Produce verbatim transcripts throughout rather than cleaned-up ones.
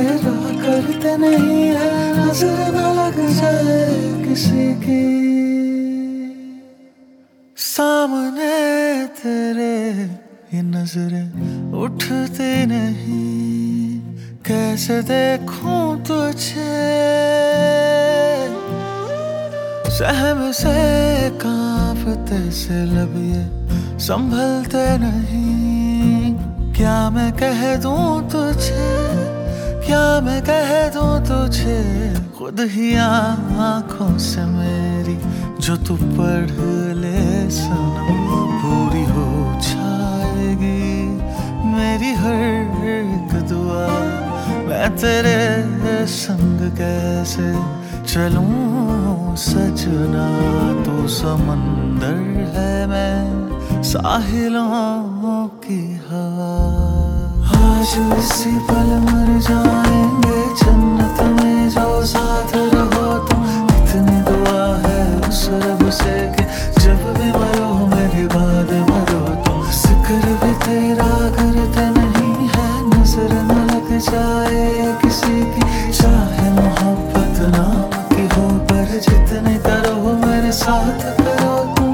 तेरा करते नहीं है, नजर न लग जाए किसी की। सामने तेरे ये नजरें उठती नहीं, कैसे देखूं तुझे। सहम से कांपते से लब ये संभलते नहीं, क्या मैं कह दूं तुझे, क्या मैं कह दूं तुझे। खुद ही आंखों से मेरी जो तू पढ़ ले सनम, पूरी हो जाएगी मेरी हर एक दुआ। मैं तेरे संग कैसे चलूं सजना, तो समंदर है मैं साहिलों की हवा। आज इसी पल मर जाएंगे जन्नत में जो साथ रहो तुम। इतनी दुआ है उस रब से कि जब भी मरो मेरे बाद मरो तुम। जिक्र भी तेरा करते नहीं है, नजर न लग जाए किसी की। चाहे मोहब्बत नाम की हो, पर जितने करो मेरे साथ करो तुम।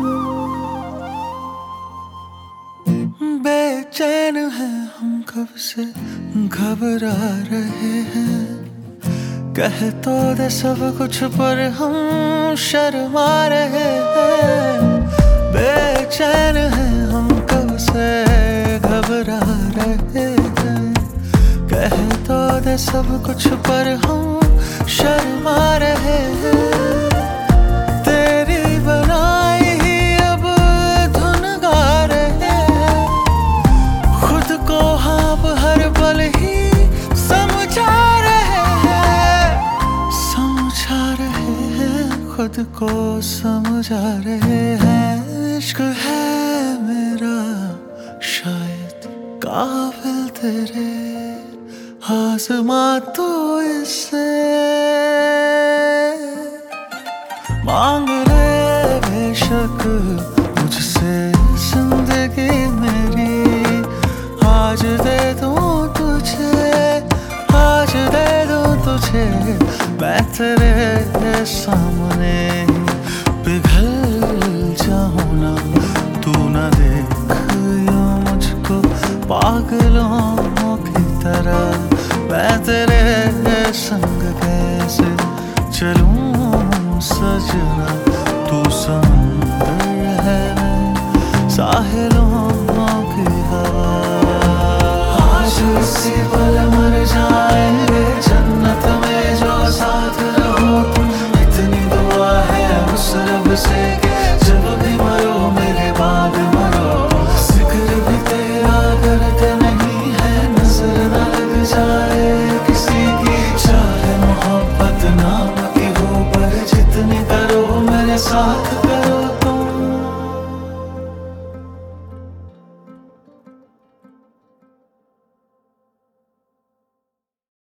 बेचैन है हम कब से घबरा रहे हैं, कह तो दे सब कुछ पर हम शर्मा रहे हैं। बेचैन है हम कब से घबरा रहे हैं, कह तो दे सब कुछ पर हम शर्मा रहे हैं। तेरी बनाई ही अब धुन गा रहे हैं, खुद को हम हर पल ही समझा रहे हैं। समझा रहे हैं खुद को समझा रहे हैं। इश्क है मेरा शायद काबिल तेरे, आज़मा तो इससे। मांग ले बेशक मुझसे जिंदगी मेरी, आज दे दूं तुझे, आज दे दूं तुझे। मैं तेरे सामने पिघल जाऊं ना, तू ना देख यूं मुझको पागलों की तरह। मैं तेरे संग कैसे चलूं सजना, तू समंदर है मैं साहिलों की हवा। आज इसी पल मर जाएंगे जन्नत में जो साथ रहो तुम। इतनी दुआ है उस रब से कि जब भी मरो मेरे बाद मरो। जिक्र भी तेरा करते नहीं है, नजर न लग जाए किसी की। चाहे मोहब्बत नाम की हो, पर जितनी करो मेरे साथ